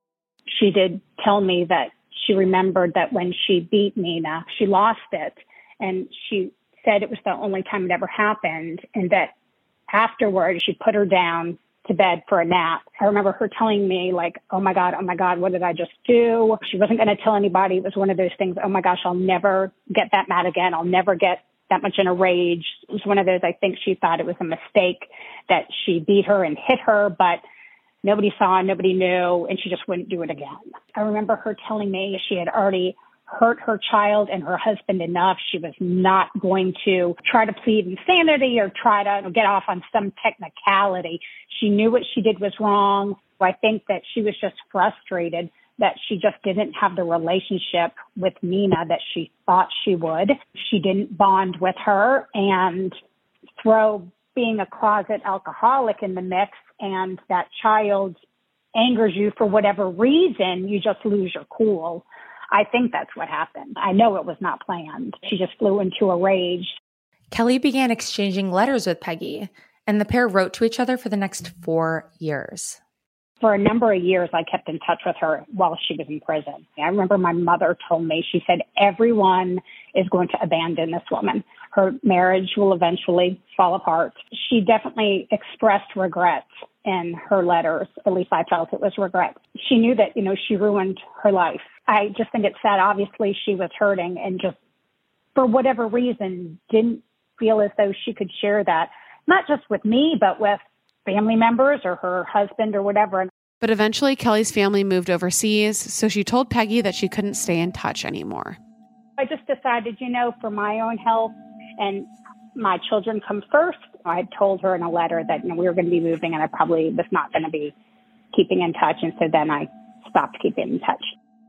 She did tell me that she remembered that when she beat Nina, she lost it. And she said it was the only time it ever happened. And that afterwards, she put her down to bed for a nap. I remember her telling me like, oh my God, what did I just do? She wasn't going to tell anybody. It was one of those things, oh my gosh, I'll never get that mad again. I'll never get that much in a rage. It was one of those, I think she thought it was a mistake that she beat her and hit her, but nobody saw, nobody knew, and she just wouldn't do it again. I remember her telling me she had already hurt her child and her husband enough. She was not going to try to plead insanity or try to get off on some technicality. She knew what she did was wrong. I think that she was just frustrated that she just didn't have the relationship with Nina that she thought she would. She didn't bond with her, and throw being a closet alcoholic in the mix, and that child angers you for whatever reason, you just lose your cool. I think that's what happened. I know it was not planned. She just flew into a rage. Kelly began exchanging letters with Peggy, and the pair wrote to each other for the next 4 years. For a number of years, I kept in touch with her while she was in prison. I remember my mother told me, she said, everyone is going to abandon this woman. Her marriage will eventually fall apart. She definitely expressed regrets in her letters. At least I felt it was regret. She knew that, she ruined her life. I just think it's sad. Obviously, she was hurting and just, for whatever reason, didn't feel as though she could share that, not just with me, but with family members or her husband or whatever. But eventually, Kelly's family moved overseas, so she told Peggy that she couldn't stay in touch anymore. I just decided, for my own health and my children come first. I had told her in a letter that we were going to be moving and I probably was not going to be keeping in touch. And so then I stopped keeping in touch.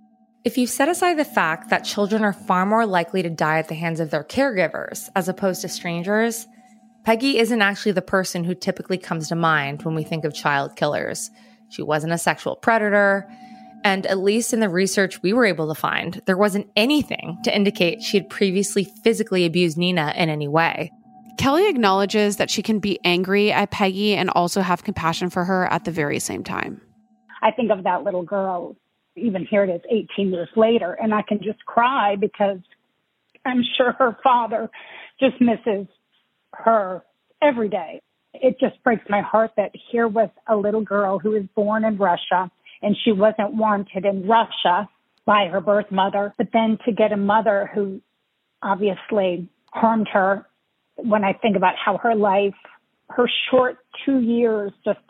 If you set aside the fact that children are far more likely to die at the hands of their caregivers as opposed to strangers, Peggy isn't actually the person who typically comes to mind when we think of child killers. She wasn't a sexual predator. And at least in the research we were able to find, there wasn't anything to indicate she had previously physically abused Nina in any way. Kelly acknowledges that she can be angry at Peggy and also have compassion for her at the very same time. I think of that little girl, even here it is 18 years later, and I can just cry because I'm sure her father just misses her every day. It just breaks my heart that here was a little girl who was born in Russia, and she wasn't wanted in Russia by her birth mother, but then to get a mother who obviously harmed her. When I think about how her life, her short 2 years,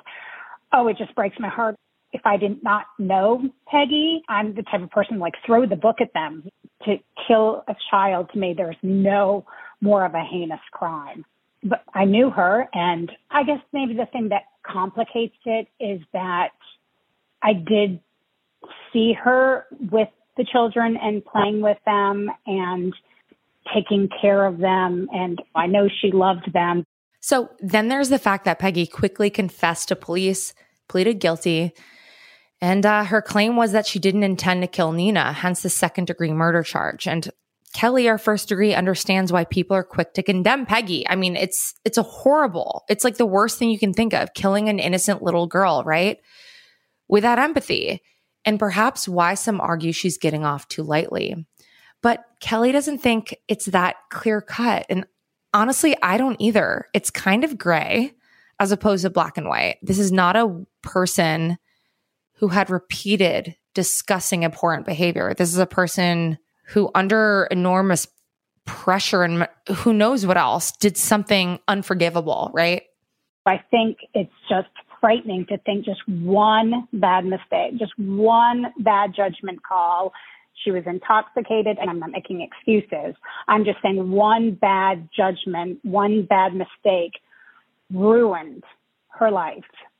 it just breaks my heart. If I did not know Peggy, I'm the type of person like throw the book at them. To kill a child, to me, there's no more of a heinous crime. But I knew her, and I guess maybe the thing that complicates it is that I did see her with the children and playing with them and taking care of them, and I know she loved them. So then there's the fact that Peggy quickly confessed to police, pleaded guilty, and her claim was that she didn't intend to kill Nina, hence the second-degree murder charge. And Kelly, our first degree, understands why people are quick to condemn Peggy. I mean, it's a horrible, it's like the worst thing you can think of, killing an innocent little girl, right? Without empathy. And perhaps why some argue she's getting off too lightly. But Kelly doesn't think it's that clear cut. And honestly, I don't either. It's kind of gray as opposed to black and white. This is not a person who had repeated disgusting, abhorrent behavior. This is a person who, under enormous pressure and who knows what else, did something unforgivable, right? I think it's just frightening to think just one bad mistake, just one bad judgment call. She was intoxicated, and I'm not making excuses. I'm just saying one bad judgment, one bad mistake ruined her life,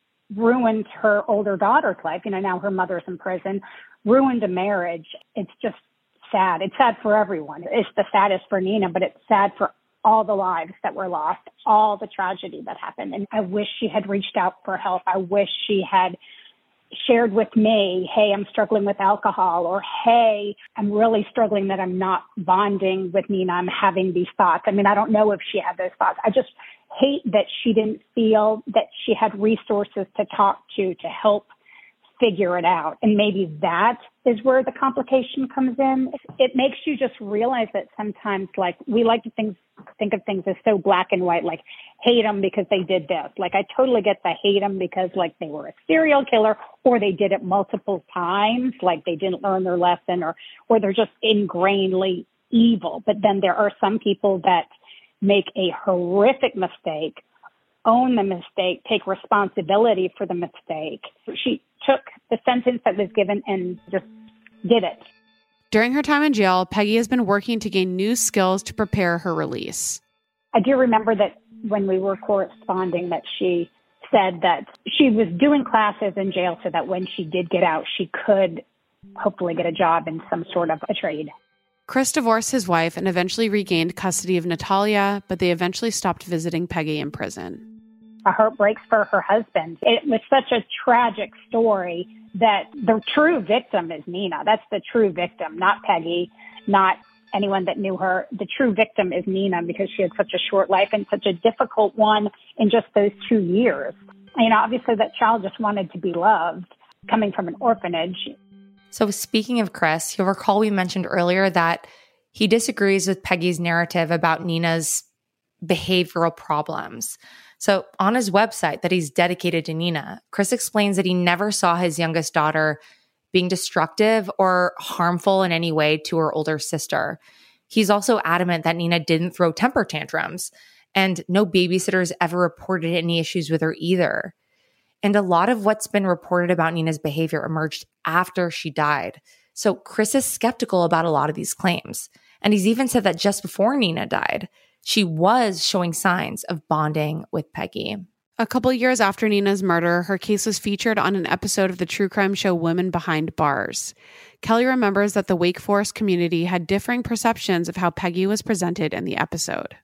ruined her older daughter's life. Now her mother's in prison, ruined a marriage. It's just sad. It's sad for everyone. It's the saddest for Nina, but it's sad for all the lives that were lost, all the tragedy that happened. And I wish she had reached out for help. I wish she had shared with me, hey, I'm struggling with alcohol, or hey, I'm really struggling that I'm not bonding with Nina. I'm having these thoughts. I mean, I don't know if she had those thoughts. I just hate that she didn't feel that she had resources to talk to help figure it out. And maybe that is where the complication comes in. It makes you just realize that sometimes, like, we like to think of things as so black and white, like hate them because they did this. Like, I totally get the hate them because, like, they were a serial killer, or they did it multiple times, like they didn't learn their lesson, or they're just ingrainedly evil. But then there are some people that make a horrific mistake, own the mistake, take responsibility for the mistake. She took the sentence that was given and just did it. During her time in jail, Peggy has been working to gain new skills to prepare her release. I do remember that when we were corresponding that she said that she was doing classes in jail so that when she did get out, she could hopefully get a job in some sort of a trade. Chris divorced his wife and eventually regained custody of Natalia, but they eventually stopped visiting Peggy in prison. My heart breaks for her husband. It was such a tragic story that the true victim is Nina. That's the true victim, not Peggy, not anyone that knew her. The true victim is Nina because she had such a short life and such a difficult one in just those 2 years. Obviously that child just wanted to be loved, coming from an orphanage. So speaking of Chris, you'll recall we mentioned earlier that he disagrees with Peggy's narrative about Nina's behavioral problems. So on his website that he's dedicated to Nina, Chris explains that he never saw his youngest daughter being destructive or harmful in any way to her older sister. He's also adamant that Nina didn't throw temper tantrums, and no babysitters ever reported any issues with her either. And a lot of what's been reported about Nina's behavior emerged after she died. So Chris is skeptical about a lot of these claims. And he's even said that just before Nina died, she was showing signs of bonding with Peggy. A couple years after Nina's murder, her case was featured on an episode of the true crime show Women Behind Bars. Kelly remembers that the Wake Forest community had differing perceptions of how Peggy was presented in the episode.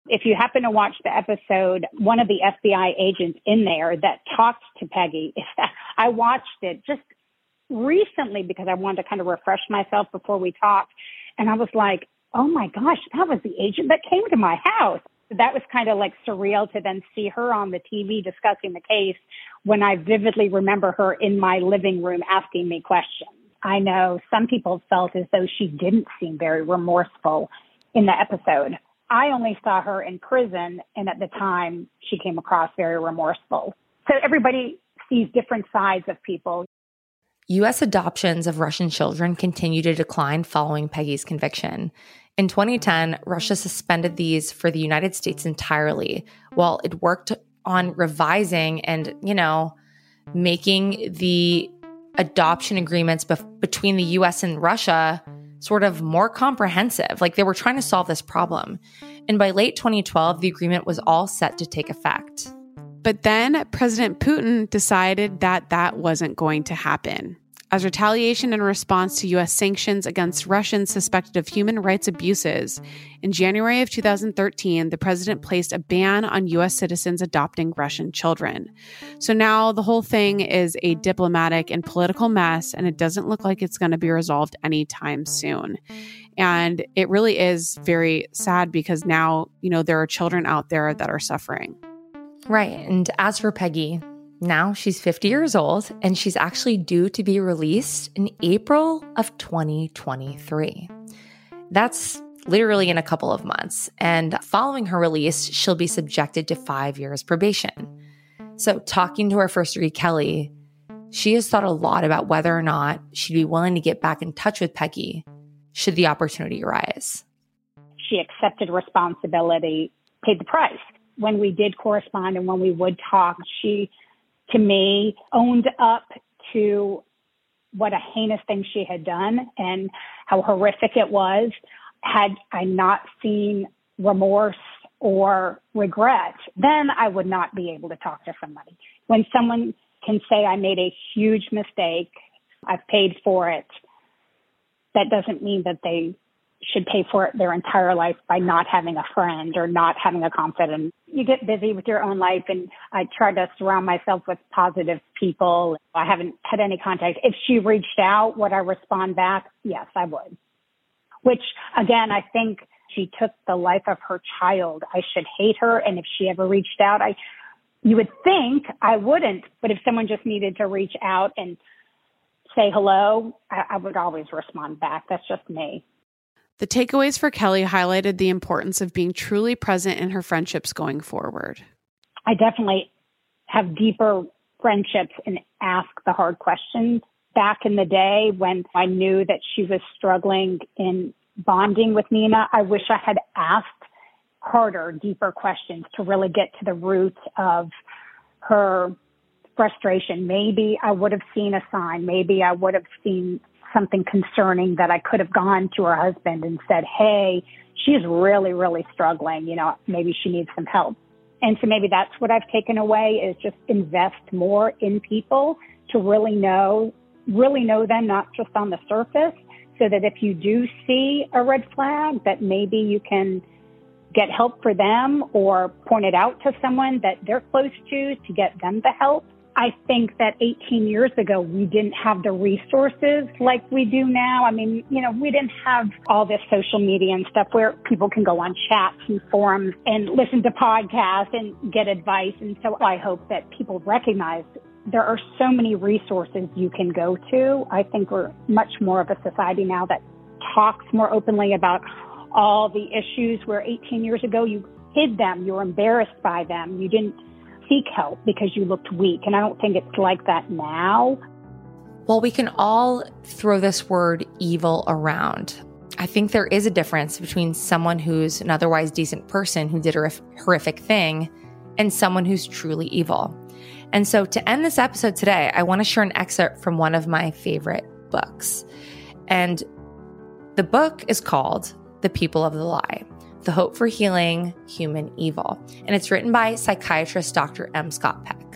If you happen to watch the episode, one of the FBI agents in there that talked to Peggy, I watched it just recently because I wanted to kind of refresh myself before we talked. And I was like, oh my gosh, that was the agent that came to my house. That was kind of like surreal to then see her on the TV discussing the case when I vividly remember her in my living room asking me questions. I know some people felt as though she didn't seem very remorseful in the episode. I only saw her in prison, and at the time, she came across very remorseful. So everybody sees different sides of people. U.S. adoptions of Russian children continue to decline following Peggy's conviction. In 2010, Russia suspended these for the United States entirely, while it worked on revising and, making the adoption agreements between the U.S. and Russia sort of more comprehensive. Like they were trying to solve this problem. And by late 2012, the agreement was all set to take effect. But then President Putin decided that that wasn't going to happen. As retaliation in response to U.S. sanctions against Russians suspected of human rights abuses, in January of 2013, the president placed a ban on U.S. citizens adopting Russian children. So now the whole thing is a diplomatic and political mess, and it doesn't look like it's going to be resolved anytime soon. And it really is very sad because now, there are children out there that are suffering. Right. And as for Peggy, now she's 50 years old, and she's actually due to be released in April of 2023. That's literally in a couple of months. And following her release, she'll be subjected to 5 years probation. So talking to our first degree, Kelly, she has thought a lot about whether or not she'd be willing to get back in touch with Peggy should the opportunity arise. She accepted responsibility, paid the price. When we did correspond and when we would talk, she, to me, owned up to what a heinous thing she had done and how horrific it was. Had I not seen remorse or regret, then I would not be able to talk to somebody. When someone can say, I made a huge mistake, I've paid for it, that doesn't mean that they should pay for it their entire life by not having a friend or not having a confidant. You get busy with your own life, and I try to surround myself with positive people. I haven't had any contact. If she reached out, would I respond back? Yes, I would. Which, again, I think she took the life of her child. I should hate her, and if she ever reached out, you would think I wouldn't. But if someone just needed to reach out and say hello, I would always respond back. That's just me. The takeaways for Kelly highlighted the importance of being truly present in her friendships going forward. I definitely have deeper friendships and ask the hard questions. Back in the day when I knew that she was struggling in bonding with Nina, I wish I had asked harder, deeper questions to really get to the root of her frustration. Maybe I would have seen a sign. Maybe I would have seen something concerning that I could have gone to her husband and said, hey, she's really, really struggling. Maybe she needs some help. And so maybe that's what I've taken away is just invest more in people to really know them, not just on the surface, so that if you do see a red flag, that maybe you can get help for them or point it out to someone that they're close to get them the help. I think that 18 years ago, we didn't have the resources like we do now. I mean, we didn't have all this social media and stuff where people can go on chats and forums and listen to podcasts and get advice. And so I hope that people recognize there are so many resources you can go to. I think we're much more of a society now that talks more openly about all the issues where 18 years ago you hid them, you were embarrassed by them, you didn't seek help because you looked weak. And I don't think it's like that now. Well, we can all throw this word evil around. I think there is a difference between someone who's an otherwise decent person who did a horrific thing and someone who's truly evil. And so to end this episode today, I want to share an excerpt from one of my favorite books. And the book is called The People of the Lie: The Hope for Healing Human Evil. And it's written by psychiatrist Dr. M. Scott Peck.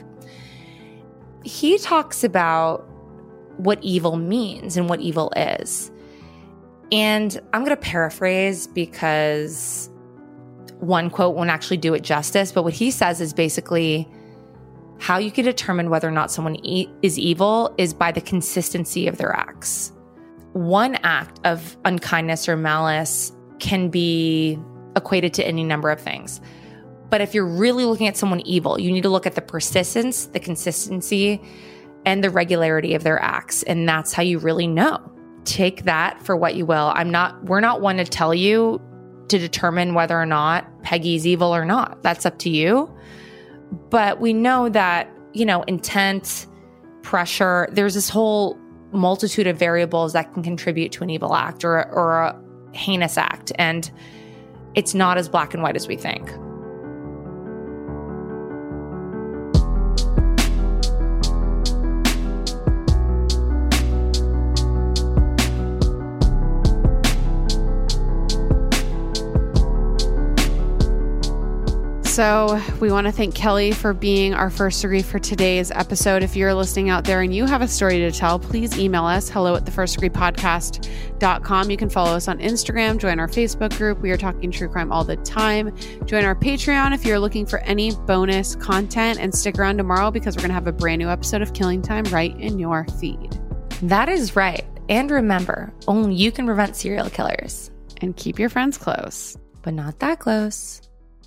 He talks about what evil means and what evil is. And I'm going to paraphrase because one quote won't actually do it justice, but what he says is basically how you can determine whether or not someone is evil is by the consistency of their acts. One act of unkindness or malice can be equated to any number of things. But if you're really looking at someone evil, you need to look at the persistence, the consistency, and the regularity of their acts. And that's how you really know. Take that for what you will. We're not one to tell you to determine whether or not Peggy's evil or not. That's up to you. But we know that, intent, pressure, there's this whole multitude of variables that can contribute to an evil act or a heinous act. And it's not as black and white as we think. So we want to thank Kelly for being our first degree for today's episode. If you're listening out there and you have a story to tell, please email us, hello@thefirstdegreepodcast.com. You can follow us on Instagram, join our Facebook group. We are talking true crime all the time. Join our Patreon if you're looking for any bonus content, and stick around tomorrow because we're going to have a brand new episode of Killing Time right in your feed. That is right. And remember, only you can prevent serial killers. And keep your friends close. But not that close.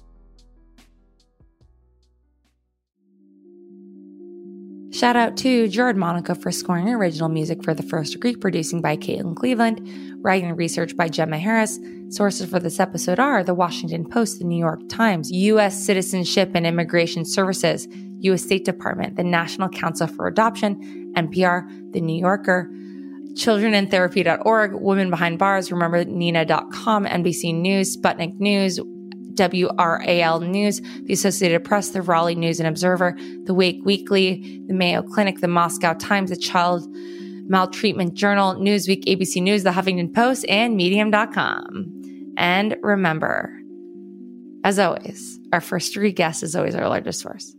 Shout out to Jared Monaco for scoring original music for The First Degree, producing by Caitlin Cleveland, writing and research by Gemma Harris. Sources for this episode are The Washington Post, The New York Times, U.S. Citizenship and Immigration Services, U.S. State Department, the National Council for Adoption, NPR, The New Yorker, ChildrenInTherapy.org, Women Behind Bars, RememberNina.com, NBC News, Sputnik News, WRAL News, the Associated Press, the Raleigh News and Observer, the Wake Weekly, the Mayo Clinic, the Moscow Times, the Child Maltreatment Journal, Newsweek, ABC News, the Huffington Post, and Medium.com. And remember, as always, our first degree guest is always our largest source.